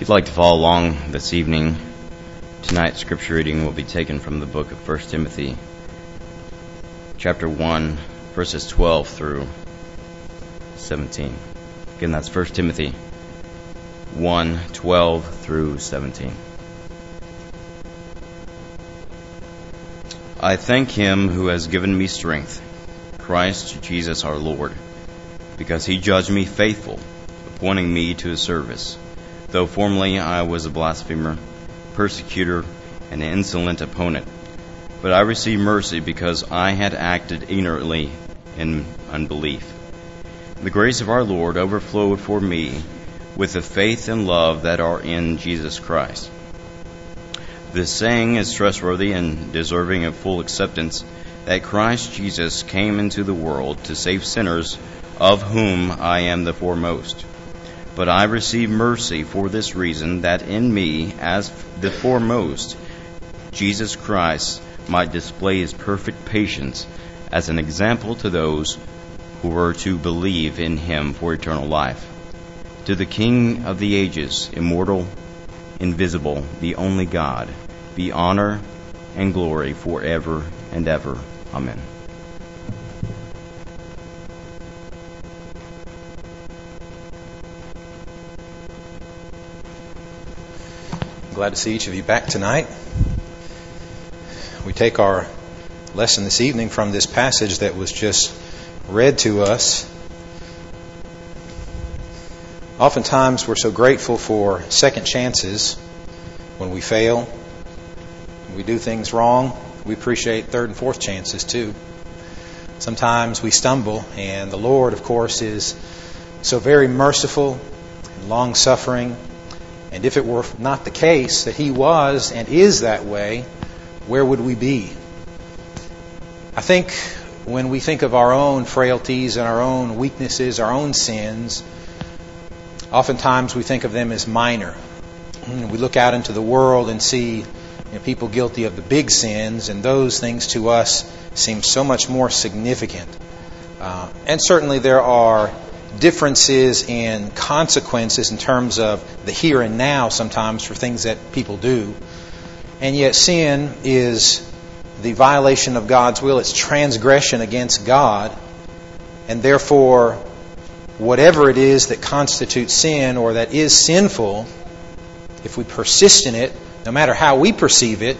If you'd like to follow along this evening, tonight's scripture reading will be taken from the book of 1 Timothy, chapter 1, verses 12 through 17. Again, that's 1 Timothy 1, 12 through 17. I thank him who has given me strength, Christ Jesus our Lord, because he judged me faithful, appointing me to his service. Though formerly I was a blasphemer, persecutor, and an insolent opponent, but I received mercy because I had acted ignorantly in unbelief. The grace of our Lord overflowed for me with the faith and love that are in Jesus Christ. This saying is trustworthy and deserving of full acceptance, that Christ Jesus came into the world to save sinners, of whom I am the foremost. But I received mercy for this reason, that in me, as the foremost, Jesus Christ might display his perfect patience as an example to those who were to believe in him for eternal life. To the King of the ages, immortal, invisible, the only God, be honor and glory forever and ever. Amen. Glad to see each of you back tonight. We take our lesson this evening from this passage that was just read to us. Oftentimes we're so grateful for second chances when we fail, when we do things wrong. We appreciate third and fourth chances too. Sometimes we stumble, and the Lord, of course, is so very merciful and long-suffering. And if it were not the case that he was and is that way, where would we be? I think when we think of our own frailties and our own weaknesses, our own sins, oftentimes we think of them as minor. We look out into the world and see people guilty of the big sins, and those things to us seem so much more significant. And certainly there are differences in consequences in terms of the here and now sometimes for things that people do. And yet sin is the violation of God's will. It's transgression against God. And therefore, whatever it is that constitutes sin or that is sinful, if we persist in it, no matter how we perceive it,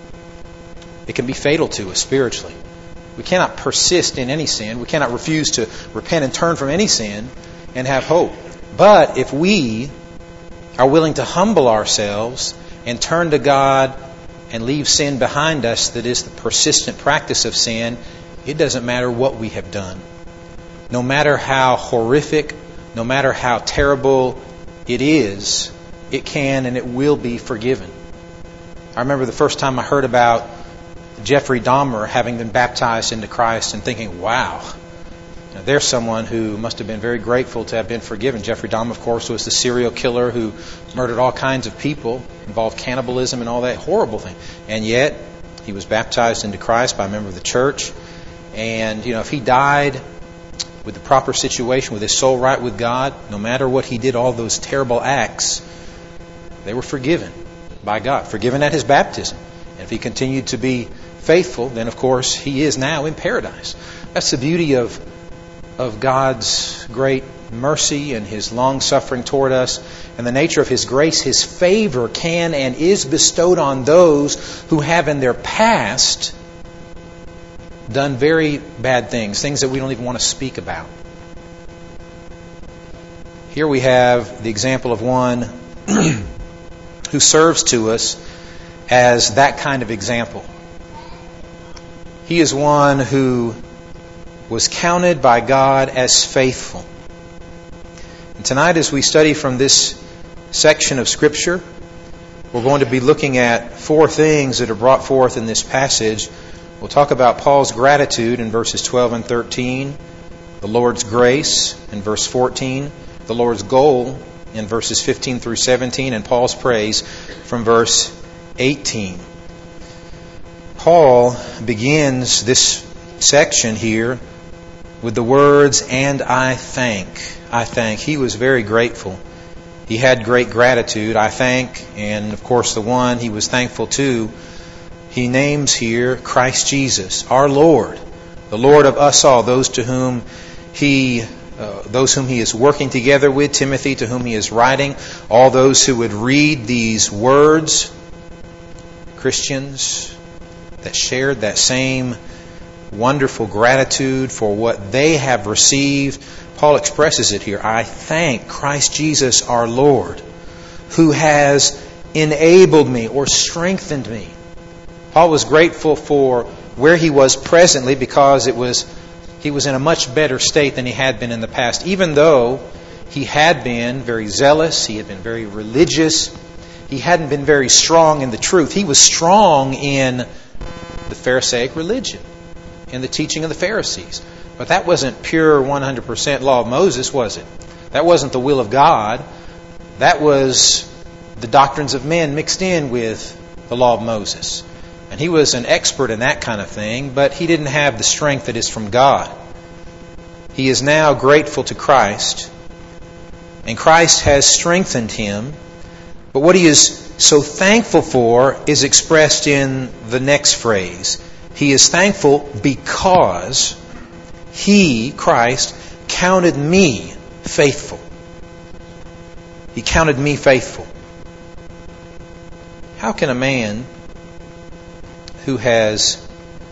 it can be fatal to us spiritually. We cannot persist in any sin. We cannot refuse to repent and turn from any sin and have hope. But if we are willing to humble ourselves and turn to God and leave sin behind us, that is the persistent practice of sin, it doesn't matter what we have done. No matter how horrific, no matter how terrible it is, it can and it will be forgiven. I remember the first time I heard about Jeffrey Dahmer having been baptized into Christ and thinking, wow, there's someone who must have been very grateful to have been forgiven. Jeffrey Dahmer, of course, was the serial killer who murdered all kinds of people, involved cannibalism and all that horrible thing. And yet, he was baptized into Christ by a member of the church. And, if he died with the proper situation, with his soul right with God, no matter what he did, all those terrible acts, they were forgiven by God, forgiven at his baptism. And if he continued to be faithful, then of course he is now in paradise. That's the beauty of God's great mercy and his long suffering toward us, and the nature of his grace. His favor can and is bestowed on those who have in their past done very bad things that we don't even want to speak about. Here we have the example of one who serves to us as that kind of example. He is one who was counted by God as faithful. And tonight, as we study from this section of Scripture, we're going to be looking at four things that are brought forth in this passage. We'll talk about Paul's gratitude in verses 12 and 13, the Lord's grace in verse 14, the Lord's goal in verses 15 through 17, and Paul's praise from verse 18. Paul begins this section here with the words, "And I thank." He was very grateful. He had great gratitude, I think, and of course the one he was thankful to, he names here Christ Jesus, our Lord, the Lord of us all, those whom he is working together with, Timothy, to whom he is writing, all those who would read these words, Christians that shared that same wonderful gratitude for what they have received. Paul expresses it here. I thank Christ Jesus our Lord, who has enabled me or strengthened me. Paul was grateful for where he was presently because he was in a much better state than he had been in the past. Even though he had been very zealous, he had been very religious, he hadn't been very strong in the truth. He was strong in the Pharisaic religion, in the teaching of the Pharisees. But that wasn't pure 100% law of Moses, was it? That wasn't the will of God. That was the doctrines of men mixed in with the law of Moses. And he was an expert in that kind of thing, but he didn't have the strength that is from God. He is now grateful to Christ, and Christ has strengthened him. But what he is so thankful for is expressed in the next phrase. He is thankful because He, Christ, counted me faithful. He counted me faithful. How can a man who has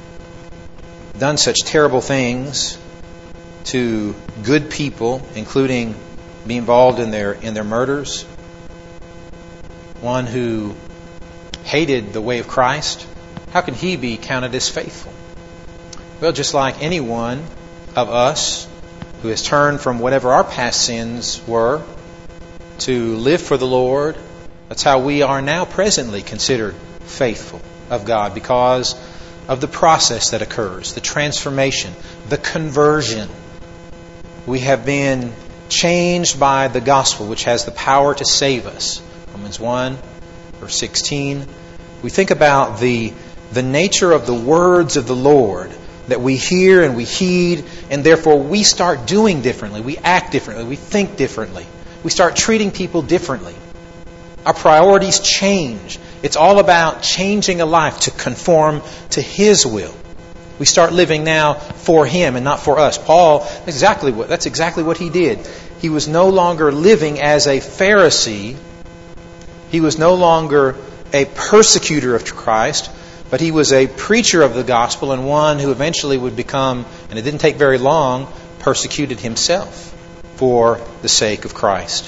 done such terrible things to good people, including be involved in their murders, one who hated the way of Christ, how can he be counted as faithful? Well, just like any one of us who has turned from whatever our past sins were to live for the Lord, that's how we are now presently considered faithful of God because of the process that occurs, the transformation, the conversion. We have been changed by the gospel, which has the power to save us. Romans 1, verse 16. We think about the nature of the words of the Lord that we hear and we heed, and therefore we start doing differently. We act differently. We think differently. We start treating people differently. Our priorities change. It's all about changing a life to conform to His will. We start living now for Him and not for us. Paul, that's exactly what he did. He was no longer living as a Pharisee. He was no longer a persecutor of Christ, but he was a preacher of the gospel and one who eventually would become, and it didn't take very long, persecuted himself for the sake of Christ.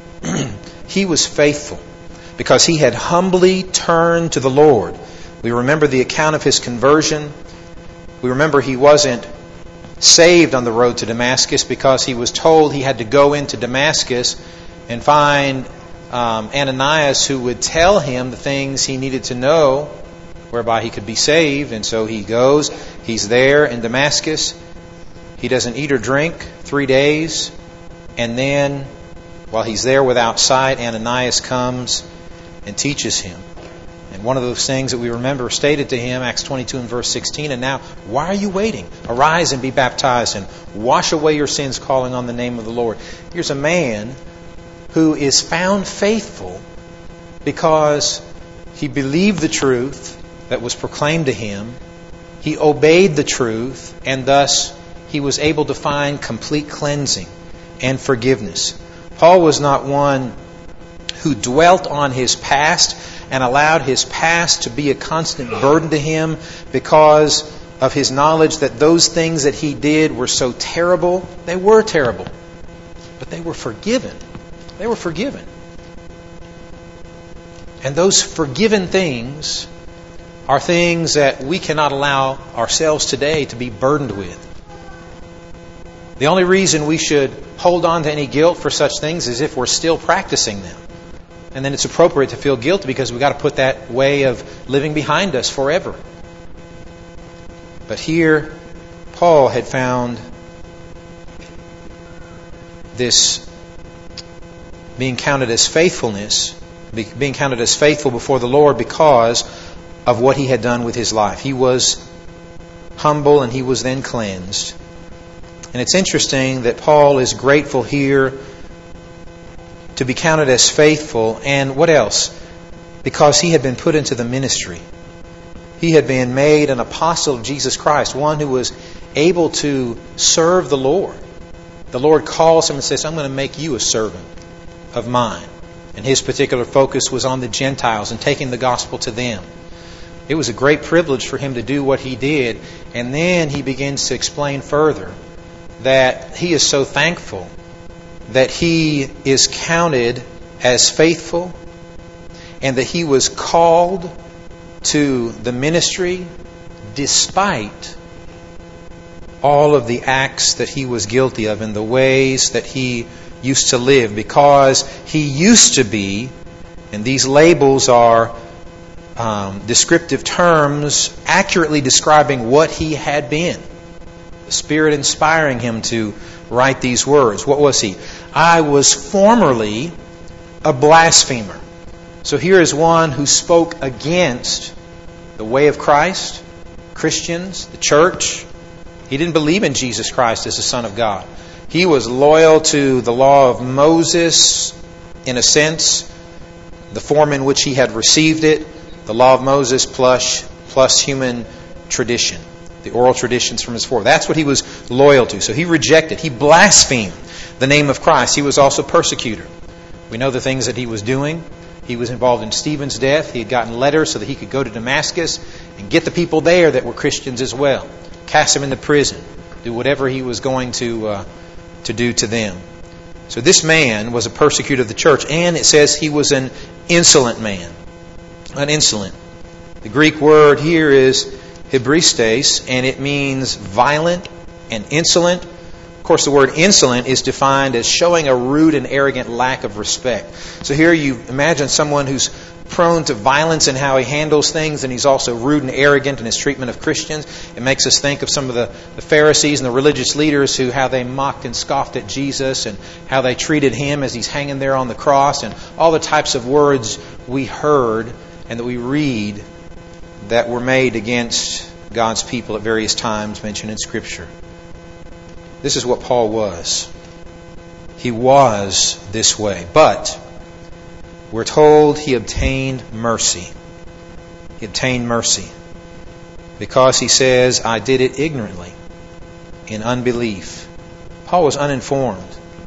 He was faithful because he had humbly turned to the Lord. We remember the account of his conversion. We remember he wasn't saved on the road to Damascus because he was told he had to go into Damascus and find Ananias who would tell him the things he needed to know whereby he could be saved. And so he goes. He's there in Damascus. He doesn't eat or drink 3 days. And then while he's there without sight, Ananias comes and teaches him. And one of those things that we remember stated to him, Acts 22 and verse 16, and now, why are you waiting? Arise and be baptized and wash away your sins, calling on the name of the Lord. Here's a man who is found faithful because he believed the truth that was proclaimed to him. He obeyed the truth, and thus he was able to find complete cleansing and forgiveness. Paul was not one who dwelt on his past and allowed his past to be a constant burden to him because of his knowledge that those things that he did were so terrible. They were terrible, but they were forgiven. They were forgiven. And those forgiven things are things that we cannot allow ourselves today to be burdened with. The only reason we should hold on to any guilt for such things is if we're still practicing them. And then it's appropriate to feel guilty because we've got to put that way of living behind us forever. But here, Paul had found this being counted as faithfulness, being counted as faithful before the Lord because of what he had done with his life. He was humble and he was then cleansed. And it's interesting that Paul is grateful here to be counted as faithful. And what else? Because he had been put into the ministry. He had been made an apostle of Jesus Christ, one who was able to serve the Lord. The Lord calls him and says, I'm going to make you a servant of mine. And his particular focus was on the Gentiles and taking the gospel to them. It was a great privilege for him to do what he did. And then he begins to explain further that he is so thankful that he is counted as faithful and that he was called to the ministry despite all of the acts that he was guilty of and the ways that he used to live, because he used to be, and these labels are descriptive terms accurately describing what he had been. The Spirit inspiring him to write these words. What was he? I was formerly a blasphemer. So here is one who spoke against the way of Christ, Christians, the church. He didn't believe in Jesus Christ as the Son of God. He was loyal to the law of Moses, in a sense, the form in which he had received it, the law of Moses plus human tradition, the oral traditions from his forefathers. That's what he was loyal to. So he rejected, he blasphemed the name of Christ. He was also a persecutor. We know the things that he was doing. He was involved in Stephen's death. He had gotten letters so that he could go to Damascus and get the people there that were Christians as well. Cast them into prison. Do whatever he was going to do to them. So this man was a persecutor of the church. And it says he was an insolent man. An insolent. The Greek word here is hybristes, and it means violent and insolent. Of course, the word insolent is defined as showing a rude and arrogant lack of respect. So here you imagine someone who's prone to violence in how he handles things, and he's also rude and arrogant in his treatment of Christians. It makes us think of some of the Pharisees and the religious leaders how they mocked and scoffed at Jesus and how they treated him as he's hanging there on the cross, and all the types of words we heard and that we read that were made against God's people at various times mentioned in Scripture. This is what Paul was. He was this way. But we're told he obtained mercy. He obtained mercy. Because he says, I did it ignorantly, in unbelief. Paul was uninformed.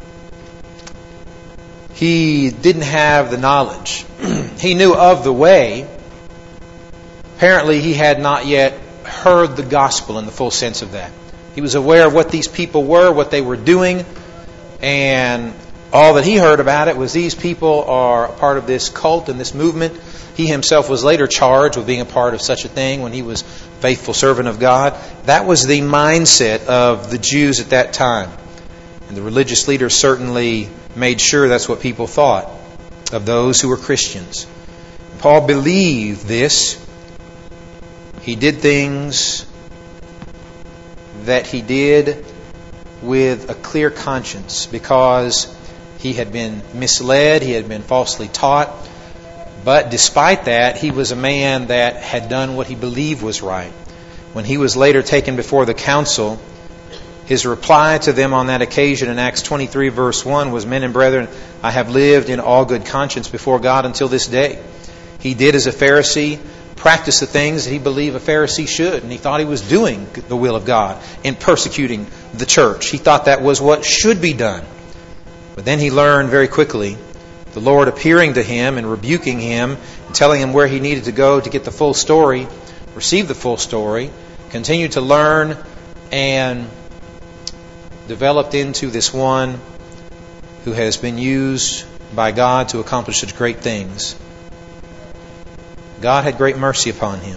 He didn't have the knowledge. He knew of the way. Apparently he had not yet heard the gospel in the full sense of that. He was aware of what these people were, what they were doing, and all that he heard about it was these people are a part of this cult and this movement. He himself was later charged with being a part of such a thing when he was a faithful servant of God. That was the mindset of the Jews at that time. And the religious leaders certainly made sure that's what people thought of those who were Christians. Paul believed this. He did things that he did with a clear conscience because he had been misled, he had been falsely taught. But despite that, he was a man that had done what he believed was right. When he was later taken before the council, his reply to them on that occasion in Acts 23 verse 1 was, Men and brethren, I have lived in all good conscience before God until this day. He did as a Pharisee, practiced the things that he believed a Pharisee should, and he thought he was doing the will of God in persecuting the church. He thought that was what should be done. But then he learned very quickly, the Lord appearing to him and rebuking him and telling him where he needed to go to get the full story, receive the full story, continued to learn and developed into this one who has been used by God to accomplish such great things. God had great mercy upon him.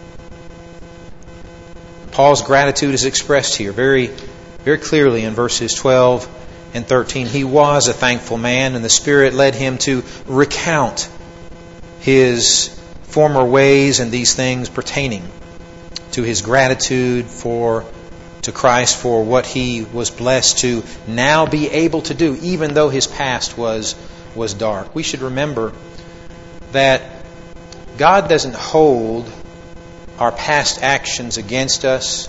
Paul's gratitude is expressed here very, very clearly in verses 12 and 13. He was a thankful man, and the Spirit led him to recount his former ways and these things pertaining to his gratitude to Christ for what he was blessed to now be able to do, even though his past was dark. We should remember that God doesn't hold our past actions against us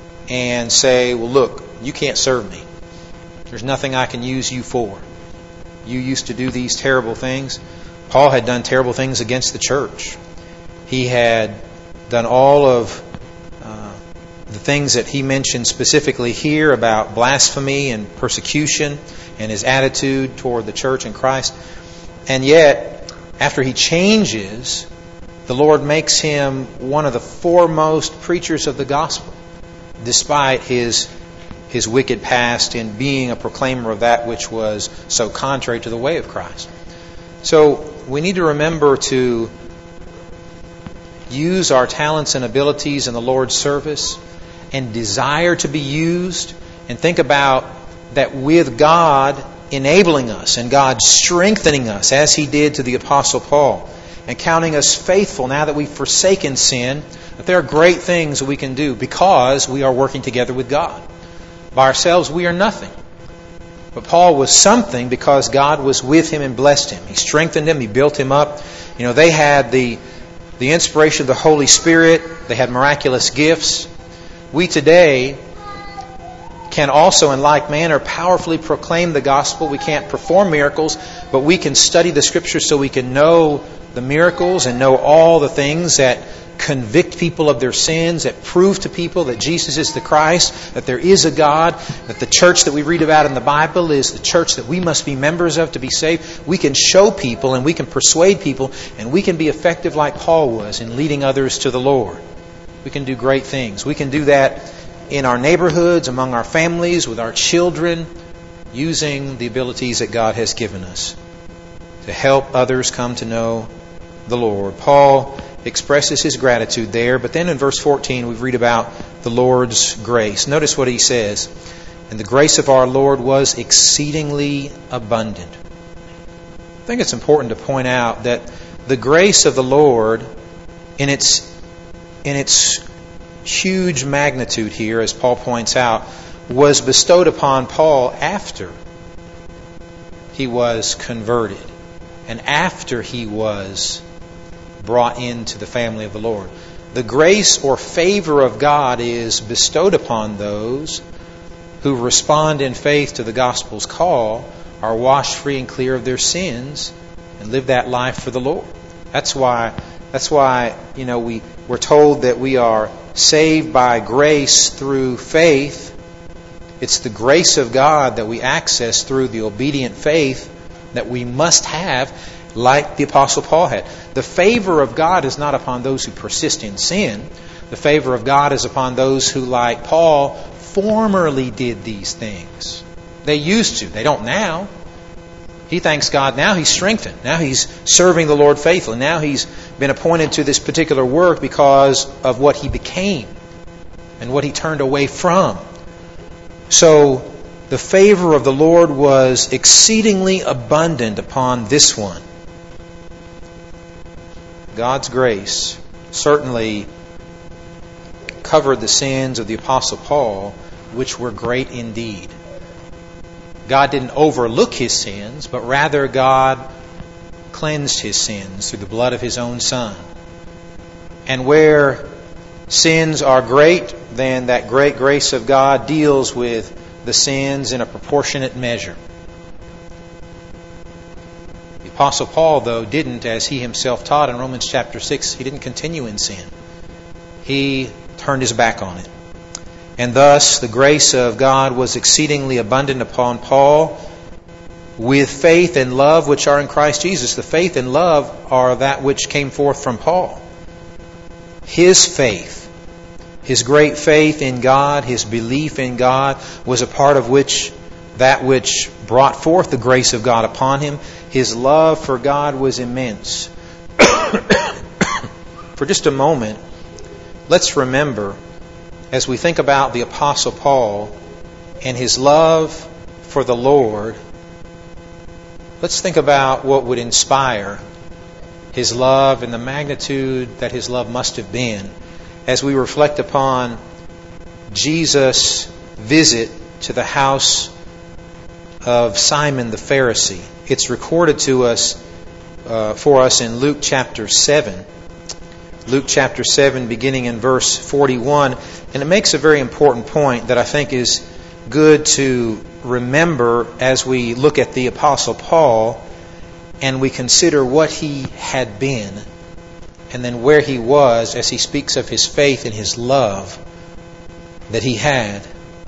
and say, well, look, you can't serve me. There's nothing I can use you for. You used to do these terrible things. Paul had done terrible things against the church. He had done all of the things that he mentioned specifically here about blasphemy and persecution and his attitude toward the church and Christ. And yet, after he changes, the Lord makes him one of the foremost preachers of the gospel, despite his wicked past in being a proclaimer of that which was so contrary to the way of Christ. So we need to remember to use our talents and abilities in the Lord's service and desire to be used, and think about that with God enabling us and God strengthening us as He did to the Apostle Paul, and counting us faithful now that we've forsaken sin, that there are great things that we can do because we are working together with God. By ourselves we are nothing. But Paul was something because God was with him and blessed him. He strengthened him. He built him up. They had the inspiration of the Holy Spirit. They had miraculous gifts. We today can also, in like manner, powerfully proclaim the gospel. We can't perform miracles, but we can study the Scriptures so we can know the miracles and know all the things that convict people of their sins, that prove to people that Jesus is the Christ, that there is a God, that the church that we read about in the Bible is the church that we must be members of to be saved. We can show people and we can persuade people, and we can be effective like Paul was in leading others to the Lord. We can do great things. We can do that in our neighborhoods, among our families, with our children, using the abilities that God has given us to help others come to know the Lord. Paul expresses his gratitude there, but then in verse 14 we read about the Lord's grace. Notice what he says. And the grace of our Lord was exceedingly abundant. I think it's important to point out that the grace of the Lord, in its huge magnitude here, as Paul points out, was bestowed upon Paul after he was converted and after he was brought into the family of the Lord. The grace or favor of God is bestowed upon those who respond in faith to the gospel's call, are washed free and clear of their sins, and live that life for the Lord. That's why we're told that we are saved by grace through faith. It's the grace of God that we access through the obedient faith that we must have, like the Apostle Paul had. The favor of God is not upon those who persist in sin. The favor of God is upon those who, like Paul, formerly did these things. They used to. They don't now. He thanks God. Now he's strengthened. Now he's serving the Lord faithfully. Now he's been appointed to this particular work because of what he became and what he turned away from. So the favor of the Lord was exceedingly abundant upon this one. God's grace certainly covered the sins of the Apostle Paul, which were great indeed. God didn't overlook his sins, but rather God cleansed his sins through the blood of his own Son. And where sins are great, then that great grace of God deals with the sins in a proportionate measure. The Apostle Paul, though, didn't, as he himself taught in Romans chapter 6, he didn't continue in sin. He turned his back on it. And thus the grace of God was exceedingly abundant upon Paul with faith and love which are in Christ Jesus. The faith and love are that which came forth from Paul. His faith, his great faith in God, his belief in God, was a part of that which brought forth the grace of God upon him. His love for God was immense. For just a moment, let's remember, as we think about the Apostle Paul and his love for the Lord, let's think about what would inspire his love and the magnitude that his love must have been as we reflect upon Jesus' visit to the house of Simon the Pharisee. It's recorded to us for us in Luke chapter 7. Luke chapter 7, beginning in verse 41. And it makes a very important point that I think is good to remember as we look at the Apostle Paul and we consider what he had been and then where he was as he speaks of his faith and his love that he had.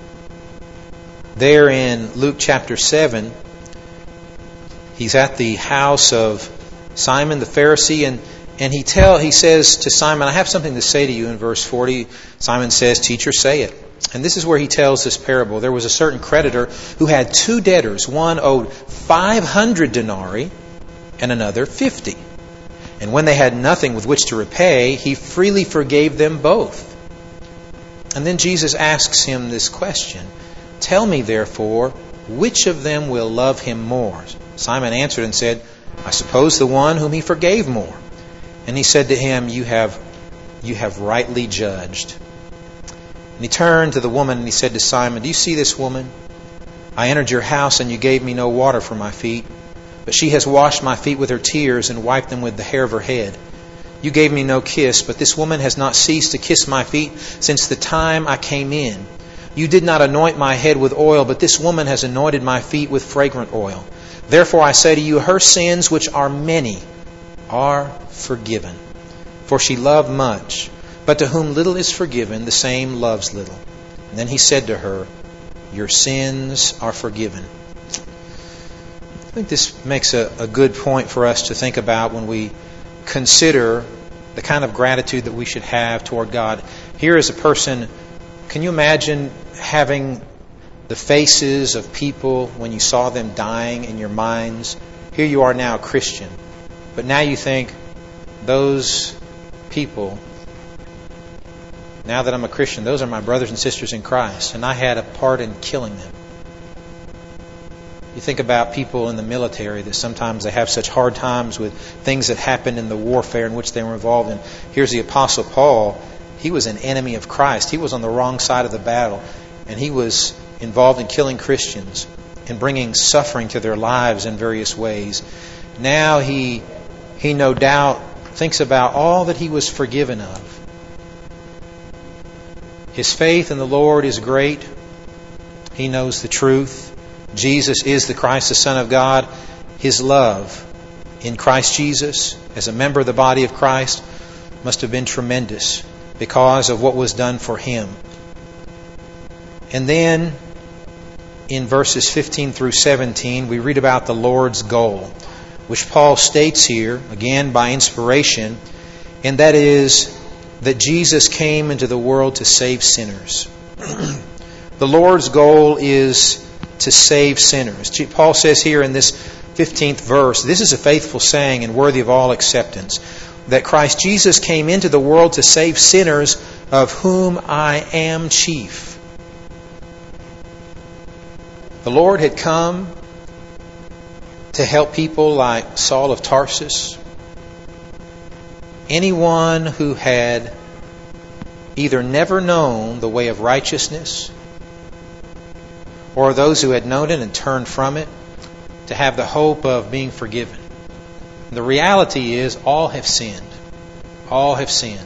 There in Luke chapter 7, he's at the house of Simon the Pharisee, and he says to Simon, I have something to say to you in verse 40. Simon says, Teacher, say it. And this is where he tells this parable. There was a certain creditor who had two debtors. One owed 500 denarii and another 50. And when they had nothing with which to repay, he freely forgave them both. And then Jesus asks him this question, Tell me, therefore, which of them will love him more? Simon answered and said, I suppose the one whom he forgave more. And he said to him, You have rightly judged. And he turned to the woman and he said to Simon, Do you see this woman? I entered your house and you gave me no water for my feet, but she has washed my feet with her tears and wiped them with the hair of her head. You gave me no kiss, but this woman has not ceased to kiss my feet since the time I came in. You did not anoint my head with oil, but this woman has anointed my feet with fragrant oil. Therefore I say to you, her sins, which are many, are forgiven. For she loved much, but to whom little is forgiven, the same loves little. And then he said to her, Your sins are forgiven. I think this makes a good point for us to think about when we consider the kind of gratitude that we should have toward God. Here is a person, can you imagine having the faces of people when you saw them dying in your minds? Here you are now a Christian, but now you think, those people, now that I'm a Christian, those are my brothers and sisters in Christ, and I had a part in killing them. You think about people in the military that sometimes they have such hard times with things that happened in the warfare in which they were involved in. Here's the Apostle Paul. He was an enemy of Christ. He was on the wrong side of the battle, and he was involved in killing Christians and bringing suffering to their lives in various ways. Now he no doubt thinks about all that he was forgiven of. His faith in the Lord is great. He knows the truth. Jesus is the Christ, the Son of God. His love in Christ Jesus as a member of the body of Christ must have been tremendous because of what was done for him. And then in verses 15 through 17, we read about the Lord's goal, which Paul states here, again by inspiration, and that is that Jesus came into the world to save sinners. The Lord's goal is to save sinners. Paul says here in this 15th verse, this is a faithful saying and worthy of all acceptance, that Christ Jesus came into the world to save sinners, of whom I am chief. The Lord had come to help people like Saul of Tarsus, anyone who had either never known the way of righteousness, or those who had known it and turned from it, to have the hope of being forgiven. And the reality is, all have sinned. All have sinned.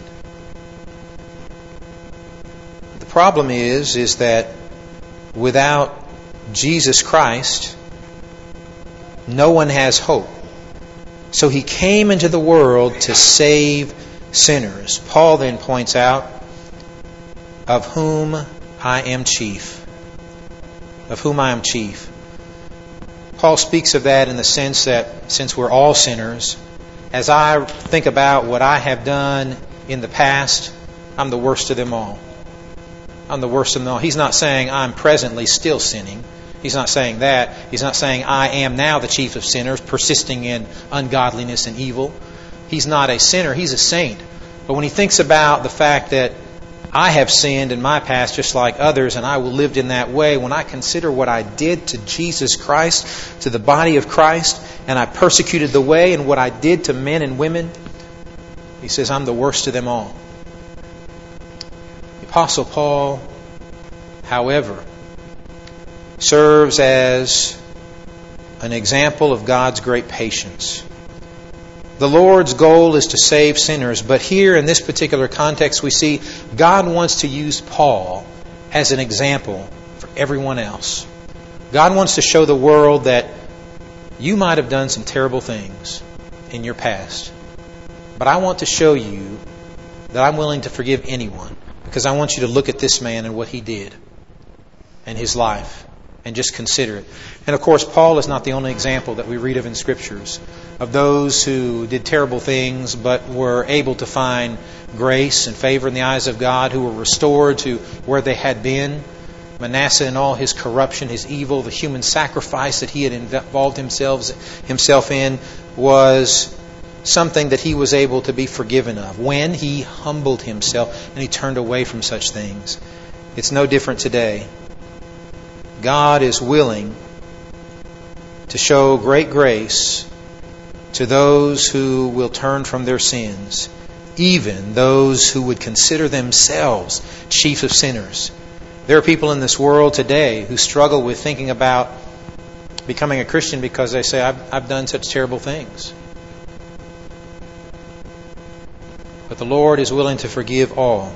The problem is that without Jesus Christ, no one has hope. So He came into the world to save sinners. Paul then points out, of whom I am chief. Of whom I am chief. Paul speaks of that in the sense that since we're all sinners, as I think about what I have done in the past, I'm the worst of them all. I'm the worst of them all. He's not saying I'm presently still sinning. He's not saying that. He's not saying I am now the chief of sinners, persisting in ungodliness and evil. He's not a sinner. He's a saint. But when he thinks about the fact that I have sinned in my past just like others, and I lived in that way, when I consider what I did to Jesus Christ, to the body of Christ, and I persecuted the way, and what I did to men and women, he says, I'm the worst of them all. The Apostle Paul, however, serves as an example of God's great patience. The Lord's goal is to save sinners, but here in this particular context we see God wants to use Paul as an example for everyone else. God wants to show the world that you might have done some terrible things in your past. But I want to show you that I'm willing to forgive anyone, because I want you to look at this man and what he did and his life and just consider it. And of course, Paul is not the only example that we read of in Scriptures of those who did terrible things but were able to find grace and favor in the eyes of God, who were restored to where they had been. Manasseh and all his corruption, his evil, the human sacrifice that he had involved himself in was something that he was able to be forgiven of when he humbled himself and he turned away from such things. It's no different today. God is willing to show great grace to those who will turn from their sins, even those who would consider themselves chief of sinners. There are people in this world today who struggle with thinking about becoming a Christian because they say, I've done such terrible things. But the Lord is willing to forgive all.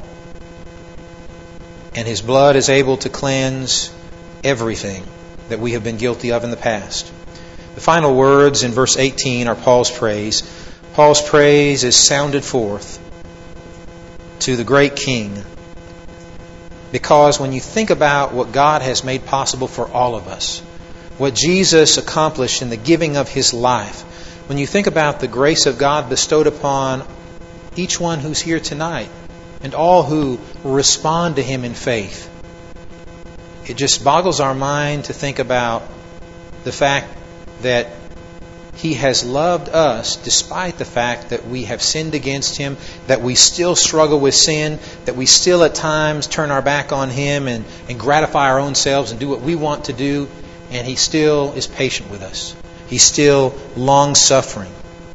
And His blood is able to cleanse everything that we have been guilty of in the past. The final words in verse 18 are Paul's praise. Paul's praise is sounded forth to the great King. Because when you think about what God has made possible for all of us, what Jesus accomplished in the giving of His life, when you think about the grace of God bestowed upon each one who's here tonight and all who respond to Him in faith, it just boggles our mind to think about the fact that He has loved us despite the fact that we have sinned against Him, that we still struggle with sin, that we still at times turn our back on Him and gratify our own selves and do what we want to do, and He still is patient with us. He's still long-suffering.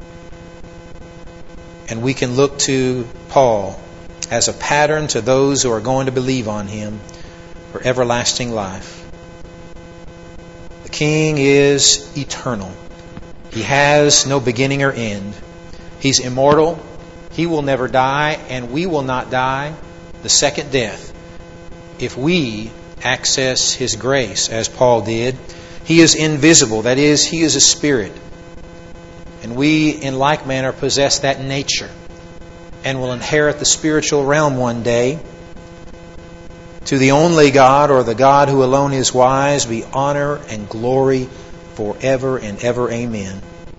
And we can look to Paul as a pattern to those who are going to believe on Him for everlasting life. The King is eternal. He has no beginning or end. He's immortal. He will never die, and we will not die the second death if we access His grace as Paul did. He is invisible. That is, He is a spirit. And we, in like manner, possess that nature and will inherit the spiritual realm one day. To the only God, or the God who alone is wise, be honor and glory forever and ever. Amen.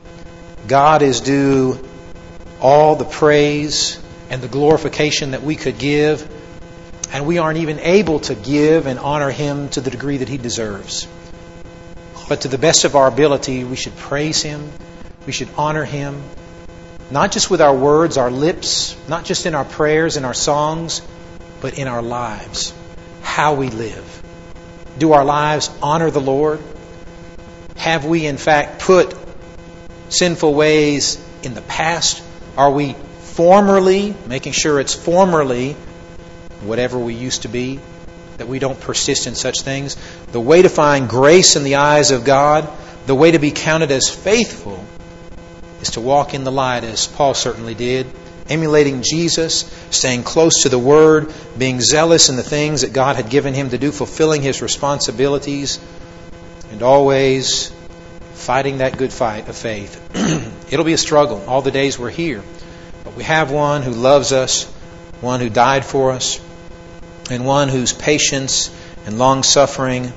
God is due all the praise and the glorification that we could give, and we aren't even able to give and honor Him to the degree that He deserves. But to the best of our ability, we should praise Him. We should honor Him, not just with our words, our lips, not just in our prayers and our songs, but in our lives, how we live. Do our lives honor the Lord? Have we, in fact, put sinful ways in the past? Are we formerly, making sure it's formerly whatever we used to be, that we don't persist in such things? The way to find grace in the eyes of God, the way to be counted as faithful, is to walk in the light, as Paul certainly did, emulating Jesus, staying close to the Word, being zealous in the things that God had given him to do, fulfilling his responsibilities, and always fighting that good fight of faith. It'll be a struggle all the days we're here, but we have one who loves us, one who died for us, and one whose patience and long-suffering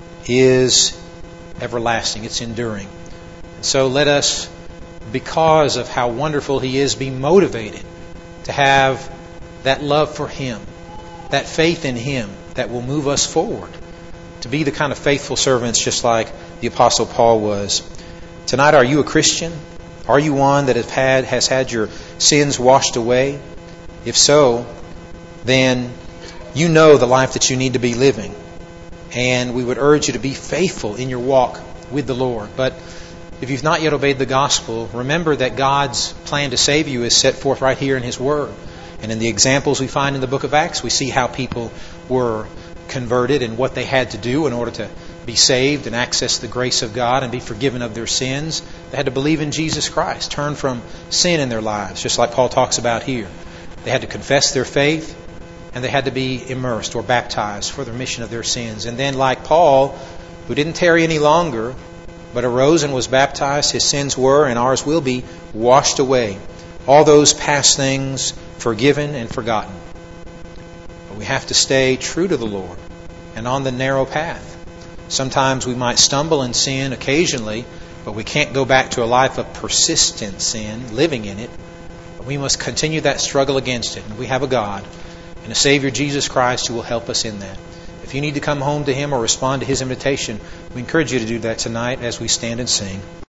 is everlasting. It's enduring. And so let us, because of how wonderful He is, be motivated to have that love for Him, that faith in Him that will move us forward, to be the kind of faithful servants just like the Apostle Paul was. Tonight, are you a Christian? Are you one that has had your sins washed away? If so, then you know the life that you need to be living. And we would urge you to be faithful in your walk with the Lord. But if you've not yet obeyed the gospel, remember that God's plan to save you is set forth right here in His Word. And in the examples we find in the book of Acts, we see how people were converted and what they had to do in order to be saved and access the grace of God and be forgiven of their sins. They had to believe in Jesus Christ, turn from sin in their lives, just like Paul talks about here. They had to confess their faith, and they had to be immersed or baptized for the remission of their sins. And then, like Paul, who didn't tarry any longer, but arose and was baptized, his sins were and ours will be washed away. All those past things forgiven and forgotten. But we have to stay true to the Lord and on the narrow path. Sometimes we might stumble in sin occasionally, but we can't go back to a life of persistent sin, living in it. But we must continue that struggle against it. And we have a God and a Savior, Jesus Christ, who will help us in that. If you need to come home to Him or respond to His invitation, we encourage you to do that tonight as we stand and sing.